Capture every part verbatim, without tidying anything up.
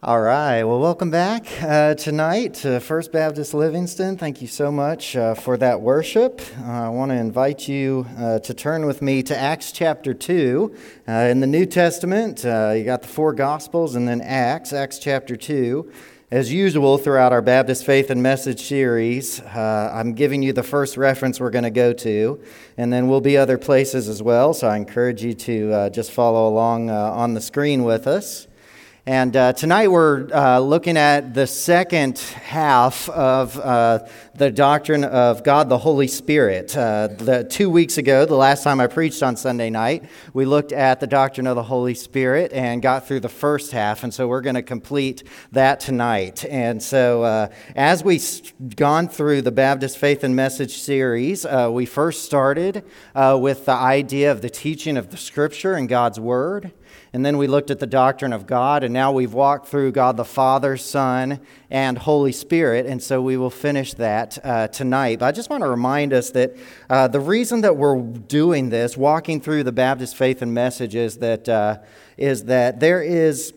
All right. Well, welcome back uh, tonight to First Baptist Livingston. Thank you so much uh, for that worship. Uh, I want to invite you uh, to turn with me to Acts chapter two. Uh, in the New Testament, uh, you got the four Gospels and then Acts, Acts chapter two. As usual, throughout our Baptist Faith and Message series, uh, I'm giving you the first reference we're going to go to, and then we'll be other places as well, so I encourage you to uh, just follow along uh, on the screen with us. And uh, tonight we're uh, looking at the second half of uh, the doctrine of God the Holy Spirit. Uh, the, two weeks ago, the last time I preached on Sunday night, we looked at the doctrine of the Holy Spirit and got through the first half, and so we're going to complete that tonight. And so uh, as we've gone through the Baptist Faith and Message series, uh, we first started uh, with the idea of the teaching of the Scripture and God's Word. And then we looked at the doctrine of God, and now we've walked through God the Father, Son, and Holy Spirit, and so we will finish that uh, tonight. But I just want to remind us that uh, the reason that we're doing this, walking through the Baptist Faith and Message, is that, uh, is that there is...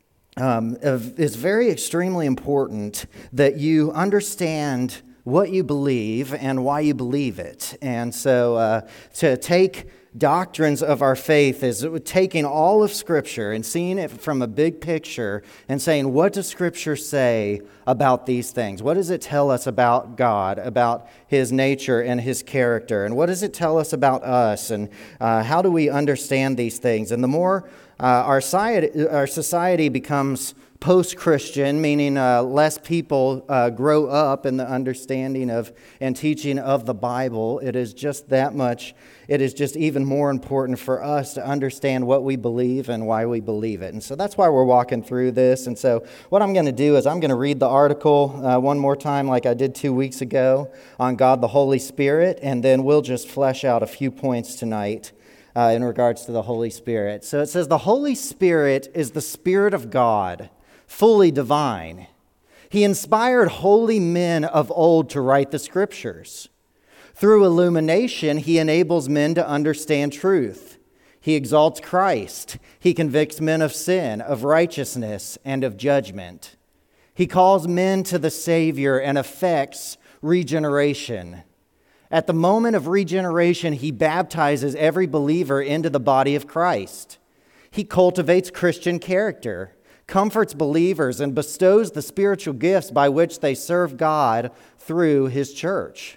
Um, it's very extremely important that you understand what you believe and why you believe it. And so uh, to take doctrines of our faith is taking all of Scripture and seeing it from a big picture and saying, what does Scripture say about these things? What does it tell us about God, about His nature and His character? And what does it tell us about us? And uh, how do we understand these things? And the more uh, our society, our society becomes post-Christian, meaning uh, less people uh, grow up in the understanding of and teaching of the Bible, it is just that much, it is just even more important for us to understand what we believe and why we believe it. And so that's why we're walking through this. And so what I'm going to do is I'm going to read the article uh, one more time like I did two weeks ago on God the Holy Spirit, and then we'll just flesh out a few points tonight uh, in regards to the Holy Spirit. So it says, the Holy Spirit is the Spirit of God, fully divine. He inspired holy men of old to write the Scriptures. Through illumination, He enables men to understand truth. He exalts Christ. He convicts men of sin, of righteousness, and of judgment. He calls men to the Savior and effects regeneration. At the moment of regeneration, He baptizes every believer into the body of Christ. He cultivates Christian character, comforts believers, and bestows the spiritual gifts by which they serve God through His church.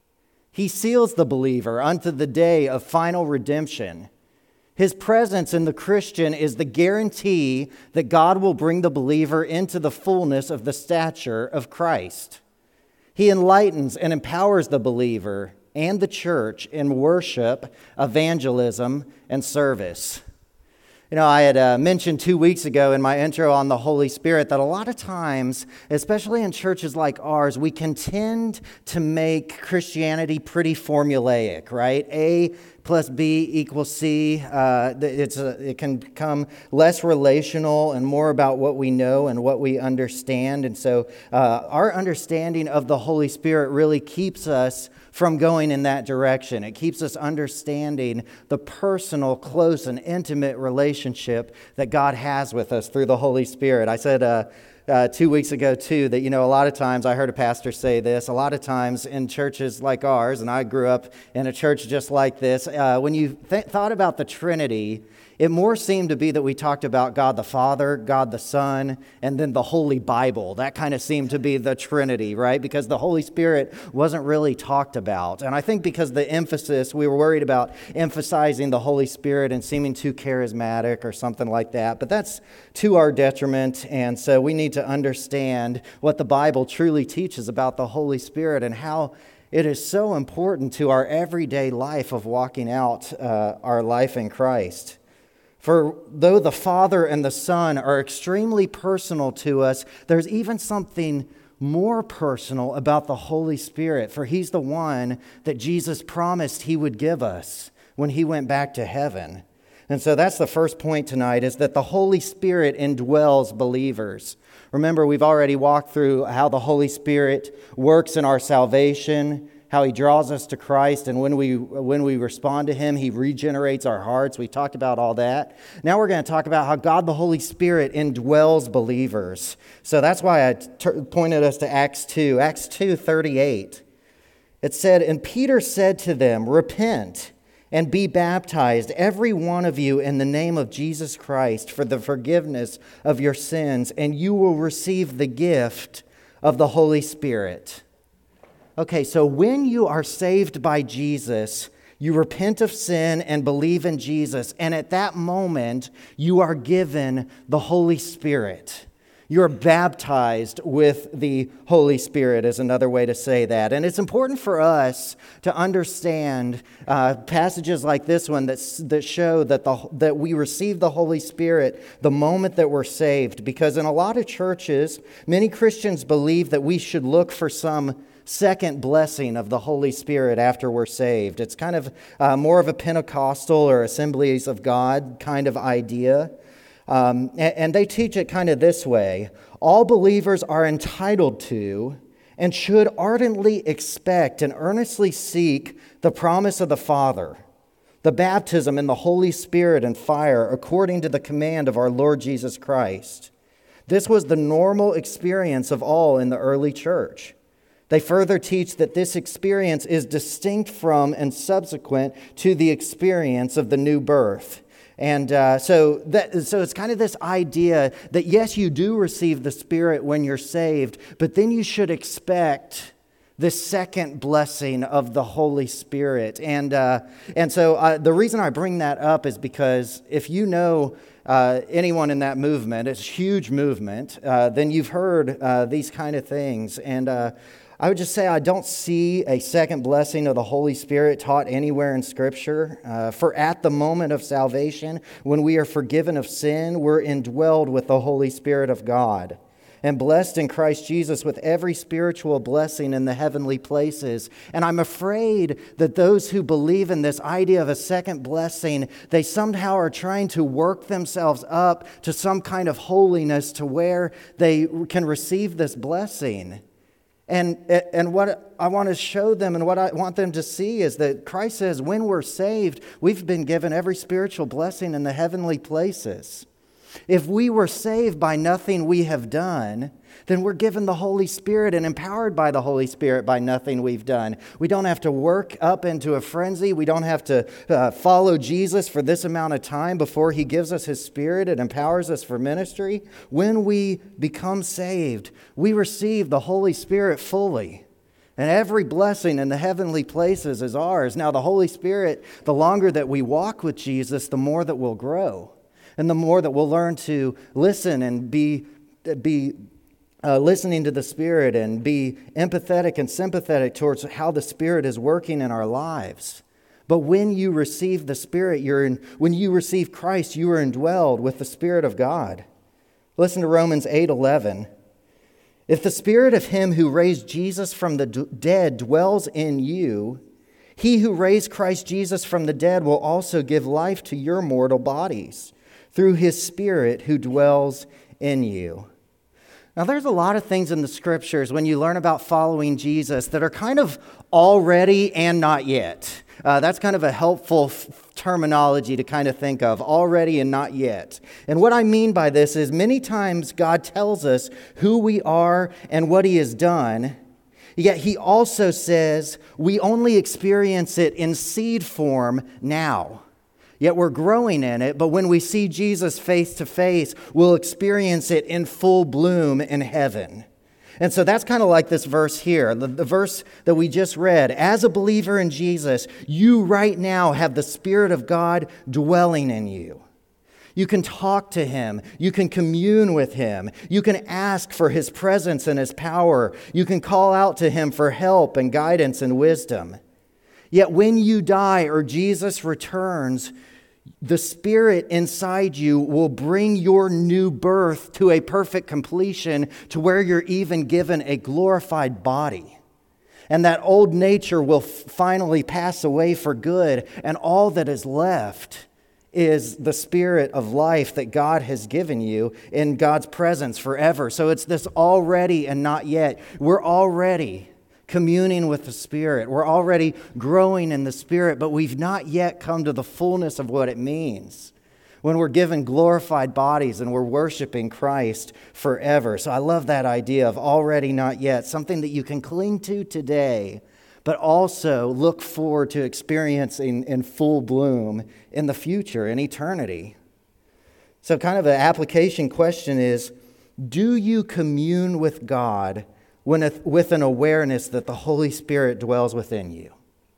He seals the believer unto the day of final redemption. His presence in the Christian is the guarantee that God will bring the believer into the fullness of the stature of Christ. He enlightens and empowers the believer and the church in worship, evangelism, and service. You know, I had uh, mentioned two weeks ago in my intro on the Holy Spirit that a lot of times, especially in churches like ours, we can tend to make Christianity pretty formulaic, right? A plus B equals C. Uh, it's a, it can become less relational and more about what we know and what we understand. And so uh, our understanding of the Holy Spirit really keeps us from going in that direction. It keeps us understanding the personal, close, and intimate relationship that God has with us through the Holy Spirit. I said uh, uh, two weeks ago, too, that, you know, a lot of times, I heard a pastor say this, a lot of times in churches like ours, and I grew up in a church just like this, uh, when you th- thought about the Trinity, it more seemed to be that we talked about God the Father, God the Son, and then the Holy Bible. That kind of seemed to be the Trinity, right? Because the Holy Spirit wasn't really talked about. And I think because the emphasis, we were worried about emphasizing the Holy Spirit and seeming too charismatic or something like that. But that's to our detriment. And so we need to understand what the Bible truly teaches about the Holy Spirit and how it is so important to our everyday life of walking out uh, our life in Christ. For though the Father and the Son are extremely personal to us, there's even something more personal about the Holy Spirit, for He's the one that Jesus promised He would give us when He went back to heaven. And so that's the first point tonight, is that the Holy Spirit indwells believers. Remember, we've already walked through how the Holy Spirit works in our salvation, how he draws us to Christ, and when we when we respond to him, he regenerates our hearts. We talked about all that. Now we're going to talk about how God the Holy Spirit indwells believers. So that's why I t- pointed us to Acts two. Acts two thirty-eight. It said, "And Peter said to them, 'Repent and be baptized, every one of you, in the name of Jesus Christ for the forgiveness of your sins, and you will receive the gift of the Holy Spirit.'" Okay, so when you are saved by Jesus, you repent of sin and believe in Jesus, and at that moment, you are given the Holy Spirit. You're baptized with the Holy Spirit is another way to say that. And it's important for us to understand uh, passages like this one that, that show that, the, that we receive the Holy Spirit the moment that we're saved. Because in a lot of churches, many Christians believe that we should look for some second blessing of the Holy Spirit after we're saved. It's kind of uh, more of a Pentecostal or Assemblies of God kind of idea. Um, and they teach it kind of this way: all believers are entitled to and should ardently expect and earnestly seek the promise of the Father, the baptism in the Holy Spirit and fire, according to the command of our Lord Jesus Christ. This was the normal experience of all in the early church. They further teach that this experience is distinct from and subsequent to the experience of the new birth. And uh, so that, so it's kind of this idea that, yes, you do receive the Spirit when you're saved, but then you should expect the second blessing of the Holy Spirit. And uh, and so uh, the reason I bring that up is because if you know uh, anyone in that movement, it's a huge movement, uh, then you've heard uh, these kind of things. And uh, I would just say I don't see a second blessing of the Holy Spirit taught anywhere in Scripture. Uh, for at the moment of salvation, when we are forgiven of sin, we're indwelled with the Holy Spirit of God and blessed in Christ Jesus with every spiritual blessing in the heavenly places. And I'm afraid that those who believe in this idea of a second blessing, they somehow are trying to work themselves up to some kind of holiness to where they can receive this blessing. And, and what I want to show them and what I want them to see is that Christ says when we're saved, we've been given every spiritual blessing in the heavenly places. If we were saved by nothing we have done, then we're given the Holy Spirit and empowered by the Holy Spirit by nothing we've done. We don't have to work up into a frenzy. We don't have to uh, follow Jesus for this amount of time before he gives us his Spirit and empowers us for ministry. When we become saved, we receive the Holy Spirit fully. And every blessing in the heavenly places is ours. Now, the Holy Spirit, the longer that we walk with Jesus, the more that we'll grow. And the more that we'll learn to listen and be, be uh, listening to the Spirit and be empathetic and sympathetic towards how the Spirit is working in our lives. But when you receive the Spirit, you're in, when you receive Christ, you are indwelled with the Spirit of God. Listen to Romans eight eleven. If the Spirit of him who raised Jesus from the d- dead dwells in you, he who raised Christ Jesus from the dead will also give life to your mortal bodies through his Spirit who dwells in you. Now, there's a lot of things in the Scriptures when you learn about following Jesus that are kind of already and not yet. Uh, that's kind of a helpful f- terminology to kind of think of, already and not yet. And what I mean by this is many times God tells us who we are and what he has done, yet he also says we only experience it in seed form now. Yet we're growing in it, but when we see Jesus face to face, we'll experience it in full bloom in heaven. And so that's kind of like this verse here, the, the verse that we just read. As a believer in Jesus, you right now have the Spirit of God dwelling in you. You can talk to him. You can commune with him. You can ask for his presence and his power. You can call out to him for help and guidance and wisdom. Yet when you die or Jesus returns, the Spirit inside you will bring your new birth to a perfect completion to where you're even given a glorified body. And that old nature will f- finally pass away for good, and all that is left is the Spirit of life that God has given you in God's presence forever. So it's this already and not yet. We're already communing with the Spirit. We're already growing in the Spirit, but we've not yet come to the fullness of what it means when we're given glorified bodies and we're worshiping Christ forever. So I love that idea of already not yet, something that you can cling to today, but also look forward to experiencing in full bloom in the future, in eternity. So kind of an application question is, do you commune with God when, with an awareness that the Holy Spirit dwells within you?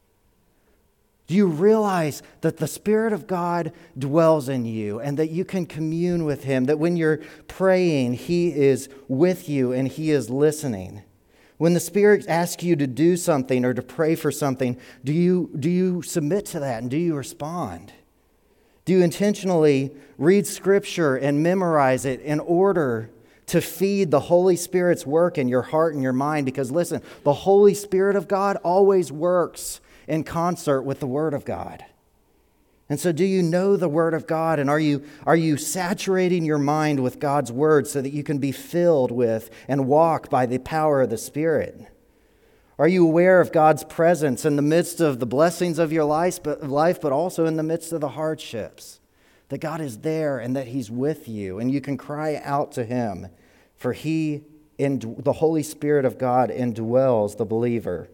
Do you realize that the Spirit of God dwells in you and that you can commune with Him, that when you're praying, He is with you and He is listening? When the Spirit asks you to do something or to pray for something, do you, do you submit to that and do you respond? Do you intentionally read Scripture and memorize it in order to feed the Holy Spirit's work in your heart and your mind? Because listen, the Holy Spirit of God always works in concert with the Word of God. And so do you know the Word of God, and are you, are you saturating your mind with God's Word so that you can be filled with and walk by the power of the Spirit? Are you aware of God's presence in the midst of the blessings of your life, but, life, but also in the midst of the hardships? That God is there and that He's with you, and you can cry out to Him, for He, in the Holy Spirit of God, indwells the believer.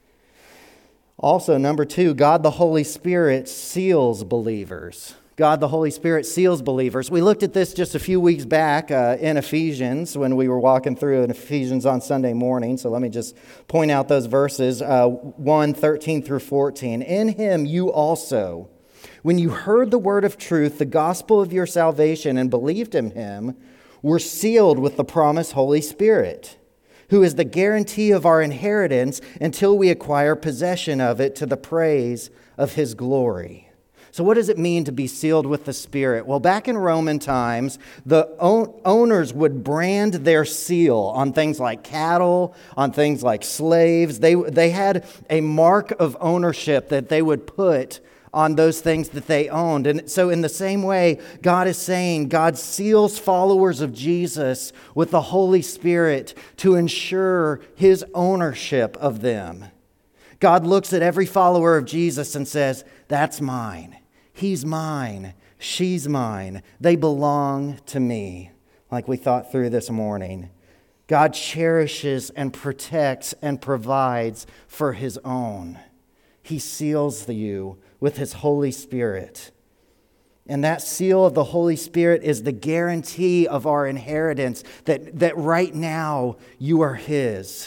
Also, number two, God the Holy Spirit seals believers. God the Holy Spirit seals believers. We looked at this just a few weeks back uh, in Ephesians when we were walking through in Ephesians on Sunday morning. So let me just point out those verses, uh, one, thirteen through fourteen. In Him you also, when you heard the word of truth, the gospel of your salvation, and believed in Him, were sealed with the promised Holy Spirit, who is the guarantee of our inheritance until we acquire possession of it to the praise of His glory. So what does it mean to be sealed with the Spirit? Well, back in Roman times, the owners would brand their seal on things like cattle, on things like slaves. They, they had a mark of ownership that they would put on those things that they owned. And so in the same way, God is saying God seals followers of Jesus with the Holy Spirit to ensure His ownership of them. God looks at every follower of Jesus and says, that's mine. He's mine. She's mine. They belong to me, like we thought through this morning. God cherishes and protects and provides for His own. He seals you with His Holy Spirit. And that seal of the Holy Spirit is the guarantee of our inheritance, that, that right now you are His.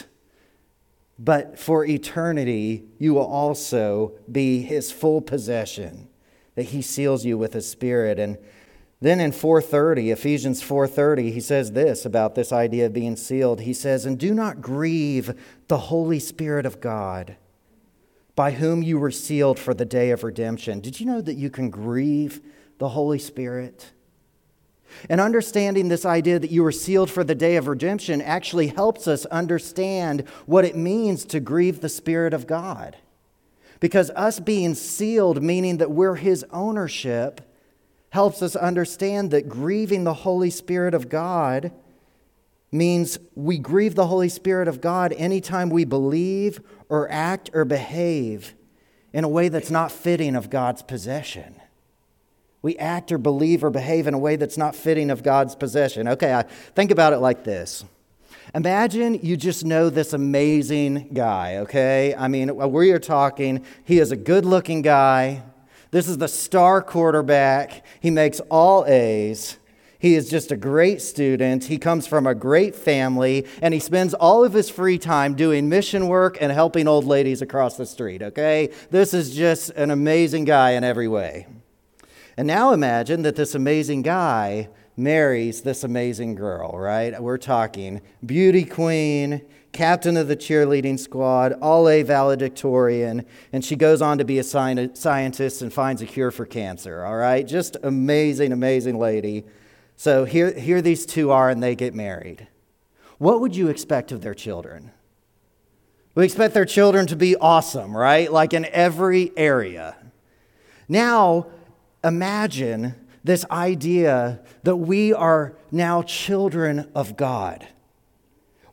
But for eternity, you will also be His full possession, that He seals you with His Spirit. And then in four thirty, Ephesians four thirty, he says this about this idea of being sealed. He says, and do not grieve the Holy Spirit of God, by whom you were sealed for the day of redemption. Did you know that you can grieve the Holy Spirit? And understanding this idea that you were sealed for the day of redemption actually helps us understand what it means to grieve the Spirit of God. Because us being sealed, meaning that we're His ownership, helps us understand that grieving the Holy Spirit of God means we grieve the Holy Spirit of God anytime we believe or act or behave in a way that's not fitting of God's possession. We act or believe or behave in a way that's not fitting of God's possession. Okay, I think about it like this. Imagine you just know this amazing guy, okay? I mean, we are talking, he is a good-looking guy. This is the star quarterback. He makes all A's. He is just a great student. He comes from a great family, and he spends all of his free time doing mission work and helping old ladies across the street, okay? This is just an amazing guy in every way. And now imagine that this amazing guy marries this amazing girl, right? We're talking beauty queen, captain of the cheerleading squad, all-A valedictorian, and she goes on to be a scientist and finds a cure for cancer, all right? Just amazing, amazing lady. So here, here these two are, and they get married. What would you expect of their children? We expect their children to be awesome, right? Like in every area. Now, imagine this idea that we are now children of God.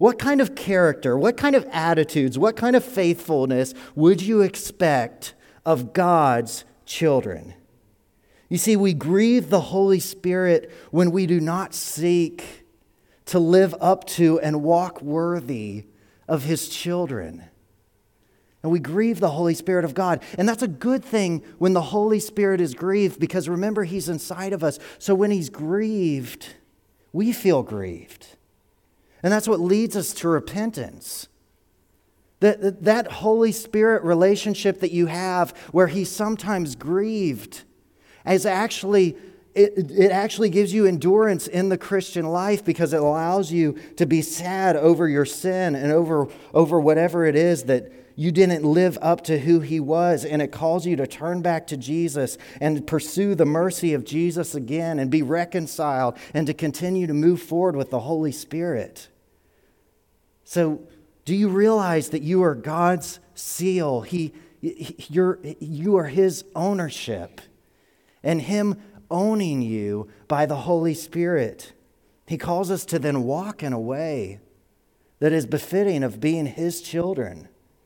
What kind of character, what kind of attitudes, what kind of faithfulness would you expect of God's children? You see, we grieve the Holy Spirit when we do not seek to live up to and walk worthy of His children. And we grieve the Holy Spirit of God. And that's a good thing when the Holy Spirit is grieved, because remember, He's inside of us. So when He's grieved, we feel grieved. And that's what leads us to repentance. That, that Holy Spirit relationship that you have where He's sometimes grieved is actually, it, it actually gives you endurance in the Christian life, because it allows you to be sad over your sin and over, over whatever it is that you didn't live up to who He was. And it calls you to turn back to Jesus and pursue the mercy of Jesus again and be reconciled and to continue to move forward with the Holy Spirit. So, do you realize that you are God's seal? He, you're, you are His ownership, and Him owning you by the Holy Spirit. He calls us to then walk in a way that is befitting of being His children.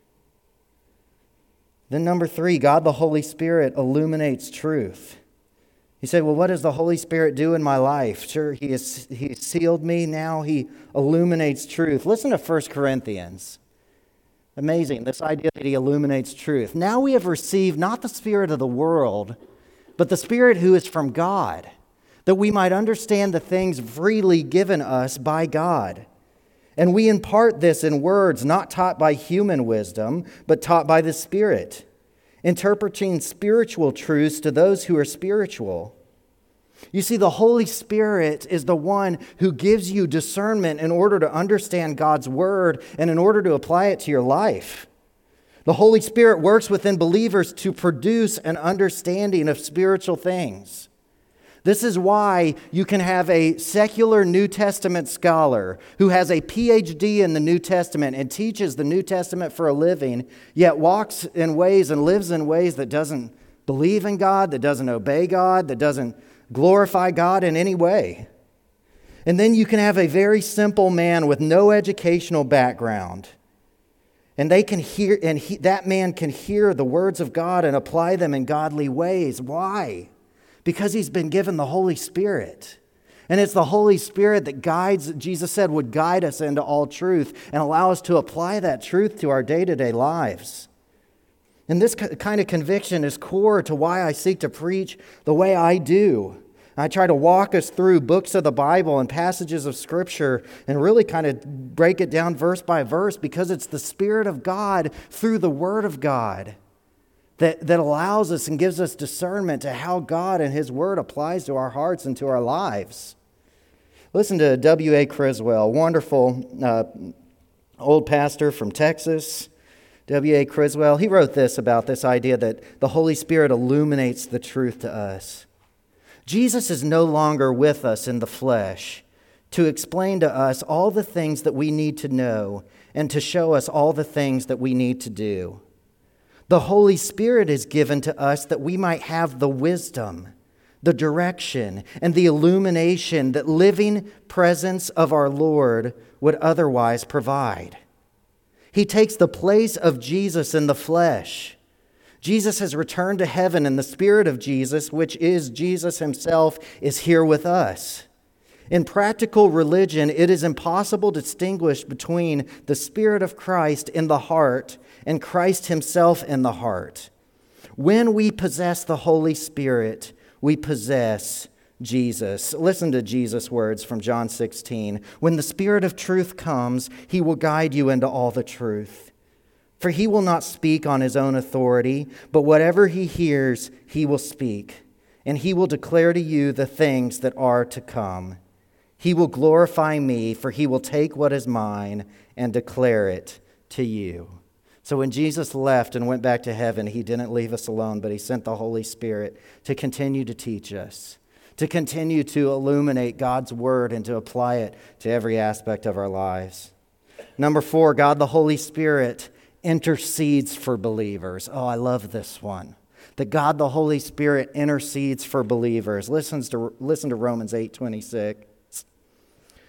Then number three, God the Holy Spirit illuminates truth. You say, well, what does the Holy Spirit do in my life? Sure, He has He sealed me. Now He illuminates truth. Listen to First Corinthians. Amazing, this idea that He illuminates truth. Now we have received not the spirit of the world, but the Spirit who is from God, that we might understand the things freely given us by God. And we impart this in words not taught by human wisdom, but taught by the Spirit, interpreting spiritual truths to those who are spiritual. You see, the Holy Spirit is the one who gives you discernment in order to understand God's Word and in order to apply it to your life. The Holy Spirit works within believers to produce an understanding of spiritual things. This is why you can have a secular New Testament scholar who has a P H D in the New Testament and teaches the New Testament for a living, yet walks in ways and lives in ways that doesn't believe in God, that doesn't obey God, that doesn't glorify God in any way. And then you can have a very simple man with no educational background, and they can hear, and he, that man can hear the words of God and apply them in godly ways. Why? Because he's been given the Holy Spirit. And it's the Holy Spirit that guides, Jesus said, would guide us into all truth and allow us to apply that truth to our day-to-day lives. And this kind of conviction is core to why I seek to preach the way I do. I try to walk us through books of the Bible and passages of Scripture and really kind of break it down verse by verse, because it's the Spirit of God through the Word of God That, that allows us and gives us discernment to how God and His Word applies to our hearts and to our lives. Listen to W A Criswell, wonderful uh, old pastor from Texas. W A Criswell, he wrote this about this idea that the Holy Spirit illuminates the truth to us. Jesus is no longer with us in the flesh to explain to us all the things that we need to know and to show us all the things that we need to do. The Holy Spirit is given to us that we might have the wisdom, the direction, and the illumination that living presence of our Lord would otherwise provide. He takes the place of Jesus in the flesh. Jesus has returned to heaven, and the Spirit of Jesus, which is Jesus Himself, is here with us. In practical religion, it is impossible to distinguish between the Spirit of Christ in the heart and Christ Himself in the heart. When we possess the Holy Spirit, we possess Jesus. Listen to Jesus' words from John sixteen. When the Spirit of truth comes, He will guide you into all the truth. For He will not speak on His own authority, but whatever He hears, He will speak. And He will declare to you the things that are to come. He will glorify me, for He will take what is mine and declare it to you. So when Jesus left and went back to heaven, He didn't leave us alone, but He sent the Holy Spirit to continue to teach us, to continue to illuminate God's Word and to apply it to every aspect of our lives. Number four, God the Holy Spirit intercedes for believers. Oh, I love this one. That God the Holy Spirit intercedes for believers. Listens to, listen to Romans eight twenty-six.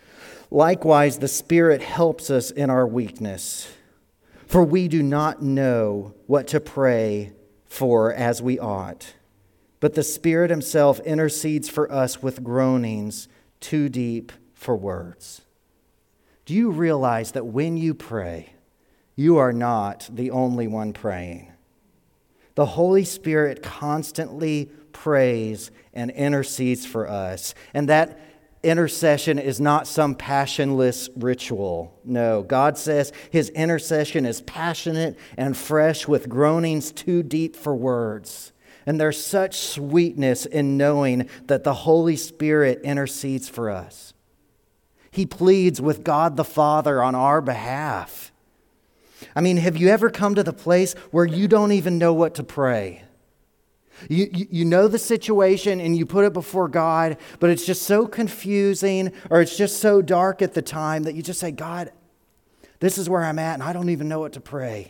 Likewise, the Spirit helps us in our weakness, for we do not know what to pray for as we ought. But the Spirit himself intercedes for us with groanings too deep for words. Do you realize that when you pray, you are not the only one praying? The Holy Spirit constantly prays and intercedes for us. And that intercession is not some passionless ritual. No, God says his intercession is passionate and fresh with groanings too deep for words. And there's such sweetness in knowing that the Holy Spirit intercedes for us. He pleads with God the Father on our behalf. I mean, have you ever come to the place where you don't even know what to pray? You, you, you know the situation and you put it before God, but it's just so confusing or it's just so dark at the time that you just say, God, this is where I'm at and I don't even know what to pray.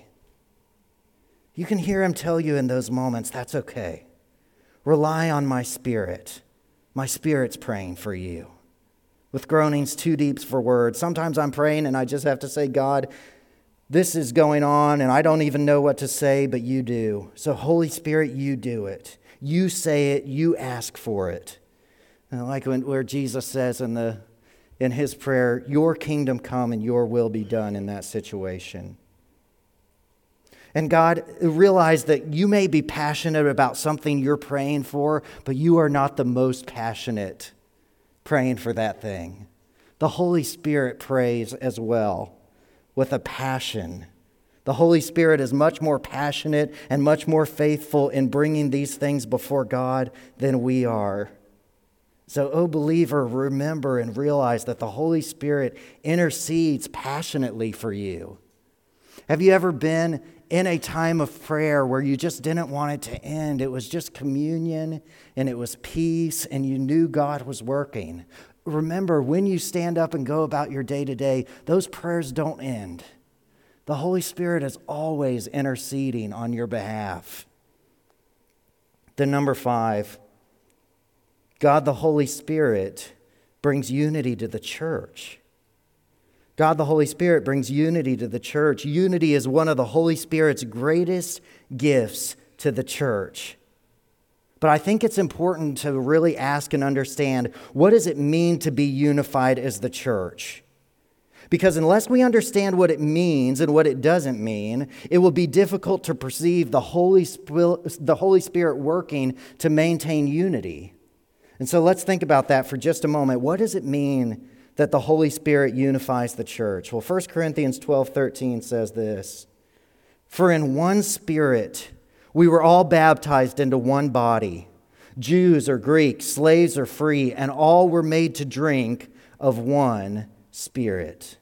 You can hear him tell you in those moments, that's okay. Rely on my Spirit. My Spirit's praying for you. With groanings too deep for words. Sometimes I'm praying and I just have to say, God, this is going on and I don't even know what to say, but you do. So Holy Spirit, you do it. You say it, you ask for it. And like when, where Jesus says in the in his prayer, your kingdom come and your will be done in that situation. And God, realize that you may be passionate about something you're praying for, but you are not the most passionate praying for that thing. The Holy Spirit prays as well with a passion. The Holy Spirit is much more passionate and much more faithful in bringing these things before God than we are. So, oh believer, remember and realize that the Holy Spirit intercedes passionately for you. Have you ever been in a time of prayer where you just didn't want it to end? It was just communion and it was peace and you knew God was working. Remember, when you stand up and go about your day to day, those prayers don't end. The Holy Spirit is always interceding on your behalf. Then number five, God the Holy Spirit brings unity to the church. God the Holy Spirit brings unity to the church. Unity is one of the Holy Spirit's greatest gifts to the church. But I think it's important to really ask and understand, what does it mean to be unified as the church? Because unless we understand what it means and what it doesn't mean, it will be difficult to perceive the Holy Spirit, the Holy Spirit working to maintain unity. And so let's think about that for just a moment. What does it mean that the Holy Spirit unifies the church? Well, First Corinthians twelve thirteen says this, "For in one Spirit we were all baptized into one body, Jews or Greeks, slaves or free, and all were made to drink of one Spirit."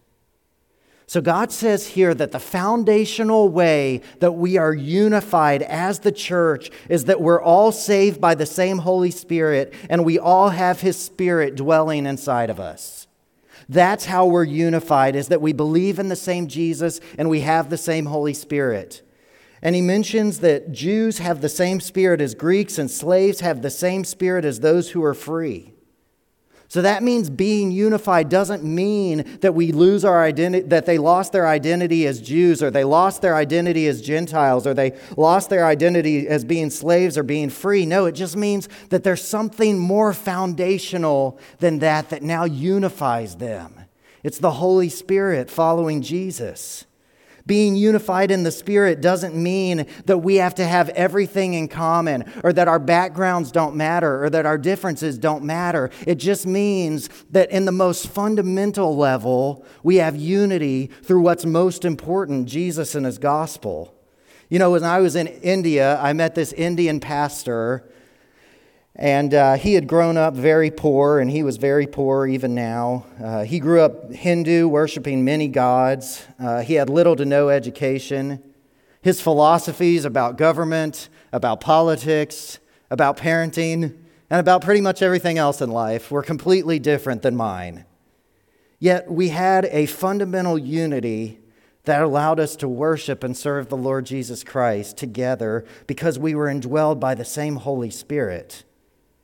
So God says here that the foundational way that we are unified as the church is that we're all saved by the same Holy Spirit and we all have His Spirit dwelling inside of us. That's how we're unified, is that we believe in the same Jesus and we have the same Holy Spirit. And he mentions that Jews have the same spirit as Greeks and slaves have the same spirit as those who are free. So that means being unified doesn't mean that we lose our identity, that they lost their identity as Jews, or they lost their identity as Gentiles, or they lost their identity as being slaves or being free. No, it just means that there's something more foundational than that that now unifies them. It's the Holy Spirit following Jesus. Being unified in the Spirit doesn't mean that we have to have everything in common, or that our backgrounds don't matter, or that our differences don't matter. It just means that in the most fundamental level, we have unity through what's most important, Jesus and His gospel. You know, when I was in India, I met this Indian pastor, and uh, he had grown up very poor, and he was very poor even now. Uh, he grew up Hindu, worshiping many gods. Uh, he had little to no education. His philosophies about government, about politics, about parenting, and about pretty much everything else in life were completely different than mine. Yet we had a fundamental unity that allowed us to worship and serve the Lord Jesus Christ together because we were indwelled by the same Holy Spirit.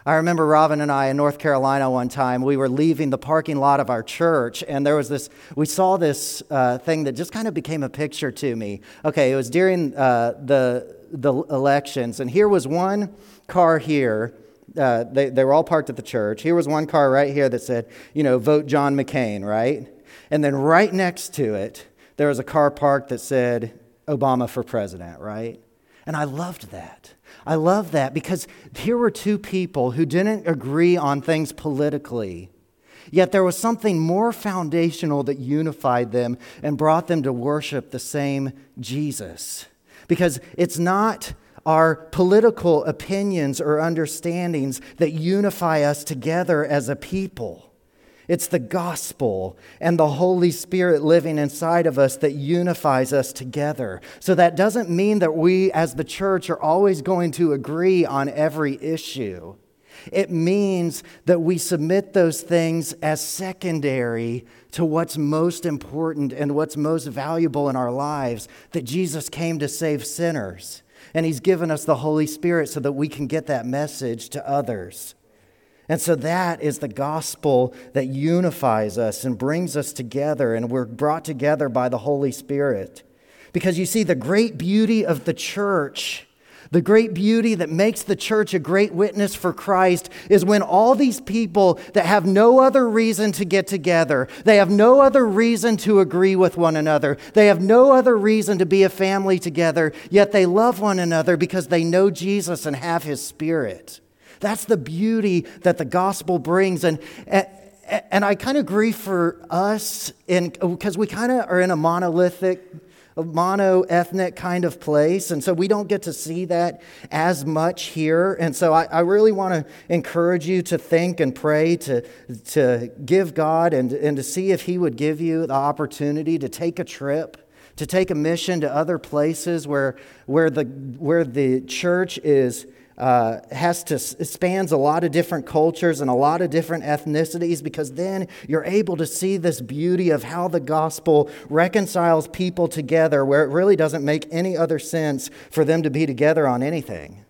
I remember Robin and I in North Carolina one time, we were leaving the parking lot of our church, and there was this, we saw this uh, thing that just kind of became a picture to me. Okay, it was during uh, the, the elections, and here was one car here. Uh, they, they were all parked at the church. Here was one car right here that said, you know, vote John McCain, right? And then right next to it, there was a car parked that said Obama for president, right? And I loved that. I love that because here were two people who didn't agree on things politically, yet there was something more foundational that unified them and brought them to worship the same Jesus. Because it's not our political opinions or understandings that unify us together as a people. It's the gospel and the Holy Spirit living inside of us that unifies us together. So that doesn't mean that we as the church are always going to agree on every issue. It means that we submit those things as secondary to what's most important and what's most valuable in our lives, that Jesus came to save sinners. And He's given us the Holy Spirit so that we can get that message to others. And so that is the gospel that unifies us and brings us together, and we're brought together by the Holy Spirit. Because you see, the great beauty of the church, the great beauty that makes the church a great witness for Christ is when all these people that have no other reason to get together, they have no other reason to agree with one another, they have no other reason to be a family together, yet they love one another because they know Jesus and have His Spirit. That's the beauty that the gospel brings. And, and, and I kind of grieve for us in because we kind of are in a monolithic, a mono-ethnic kind of place. And so we don't get to see that as much here. And so I, I really want to encourage you to think and pray, to, to give God and, and to see if He would give you the opportunity to take a trip, to take a mission to other places where, where, the, where the church is Uh, has to spans a lot of different cultures and a lot of different ethnicities, because then you're able to see this beauty of how the gospel reconciles people together where it really doesn't make any other sense for them to be together on anything.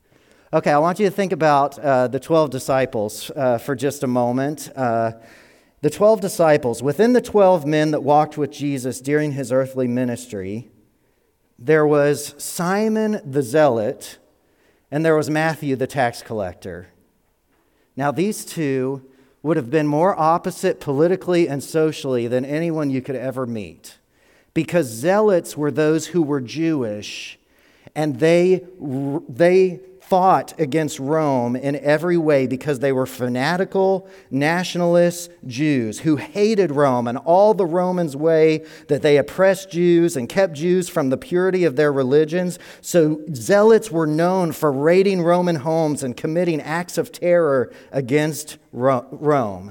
Okay, I want you to think about uh, the twelve disciples uh, for just a moment. Uh, the twelve disciples, within the twelve men that walked with Jesus during His earthly ministry, there was Simon the Zealot, and there was Matthew, the tax collector. Now, these two would have been more opposite politically and socially than anyone you could ever meet, because zealots were those who were Jewish, and they, they fought against Rome in every way because they were fanatical, nationalist Jews who hated Rome and all the Romans' way that they oppressed Jews and kept Jews from the purity of their religions. So zealots were known for raiding Roman homes and committing acts of terror against Rome.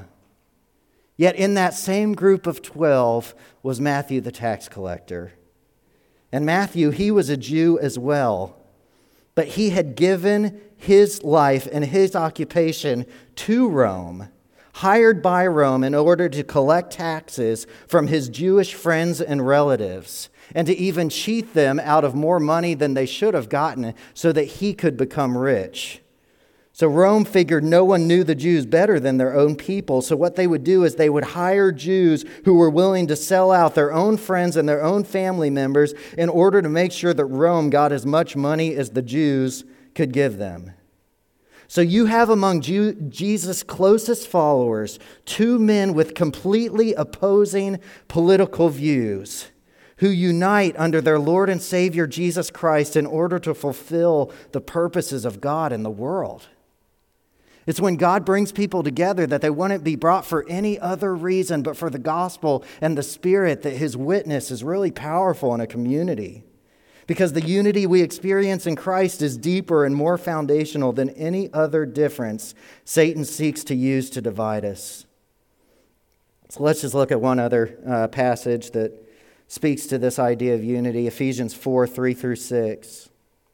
Yet in that same group of twelve was Matthew the tax collector. And Matthew, he was a Jew as well. But he had given his life and his occupation to Rome, hired by Rome in order to collect taxes from his Jewish friends and relatives, and to even cheat them out of more money than they should have gotten so that he could become rich. So Rome figured no one knew the Jews better than their own people. So what they would do is they would hire Jews who were willing to sell out their own friends and their own family members in order to make sure that Rome got as much money as the Jews could give them. So you have among Jew, Jesus' closest followers two men with completely opposing political views who unite under their Lord and Savior Jesus Christ in order to fulfill the purposes of God in the world. It's when God brings people together that they wouldn't be brought for any other reason but for the gospel and the Spirit that His witness is really powerful in a community. Because the unity we experience in Christ is deeper and more foundational than any other difference Satan seeks to use to divide us. So let's just look at one other uh, passage that speaks to this idea of unity, Ephesians four, three through six.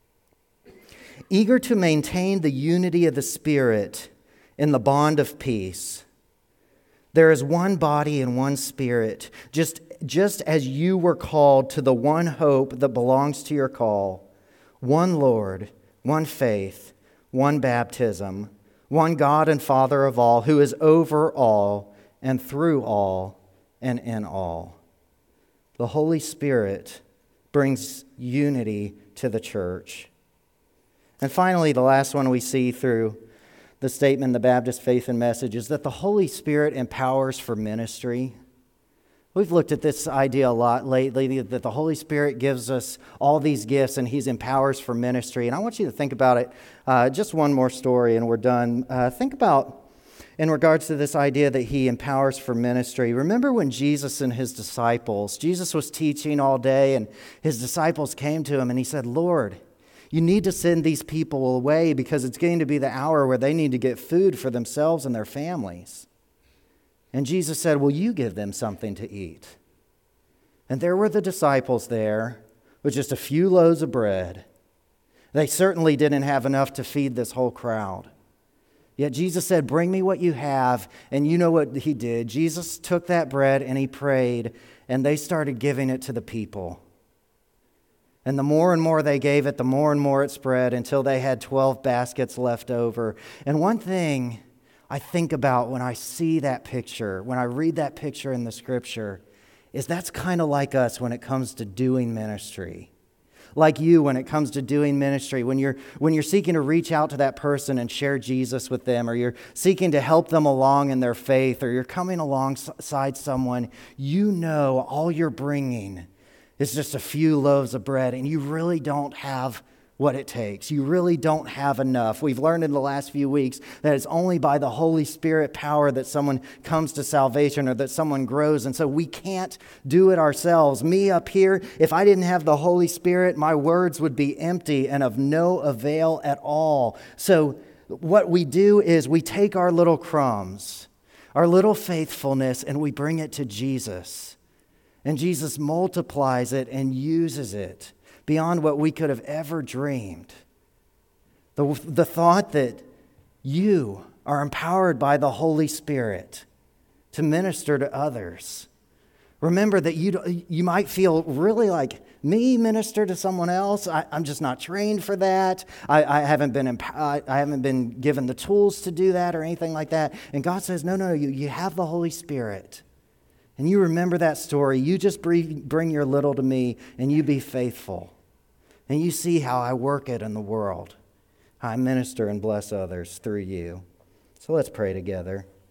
Eager to maintain the unity of the Spirit in the bond of peace. There is one body and one Spirit, just, just as you were called to the one hope that belongs to your call, one Lord, one faith, one baptism, one God and Father of all, who is over all and through all and in all. The Holy Spirit brings unity to the church. And finally, the last one we see through the statement, the Baptist Faith and Message, is that the Holy Spirit empowers for ministry. We've looked at this idea a lot lately, that the Holy Spirit gives us all these gifts and He empowers for ministry. And I want you to think about it. Uh, just one more story and we're done. Uh, think about, in regards to this idea that He empowers for ministry. Remember when Jesus and His disciples, Jesus was teaching all day and His disciples came to Him and He said, Lord, you need to send these people away because it's going to be the hour where they need to get food for themselves and their families. And Jesus said, will you give them something to eat? And there were the disciples there with just a few loaves of bread. They certainly didn't have enough to feed this whole crowd. Yet Jesus said, bring me what you have. And you know what He did. Jesus took that bread and He prayed, and they started giving it to the people. And the more and more they gave it, the more and more it spread until they had twelve baskets left over. And one thing I think about when I see that picture, when I read that picture in the Scripture, is that's kind of like us when it comes to doing ministry. Like you when it comes to doing ministry, when you're when you're seeking to reach out to that person and share Jesus with them, or you're seeking to help them along in their faith, or you're coming alongside someone, you know all you're bringing is just a few loaves of bread, and you really don't have what it takes. You really don't have enough. We've learned in the last few weeks that it's only by the Holy Spirit power that someone comes to salvation or that someone grows. And so we can't do it ourselves. Me up here, if I didn't have the Holy Spirit, my words would be empty and of no avail at all. So what we do is we take our little crumbs, our little faithfulness, and we bring it to Jesus. And Jesus multiplies it and uses it beyond what we could have ever dreamed. The, the thought that you are empowered by the Holy Spirit to minister to others. Remember that you you might feel really like, me minister to someone else? I, I'm just not trained for that. I, I haven't been emp- I haven't been given the tools to do that or anything like that. And God says, no, no, you, you have the Holy Spirit. And you remember that story. You just bring your little to me and you be faithful. And you see how I work it in the world. How I minister and bless others through you. So let's pray together.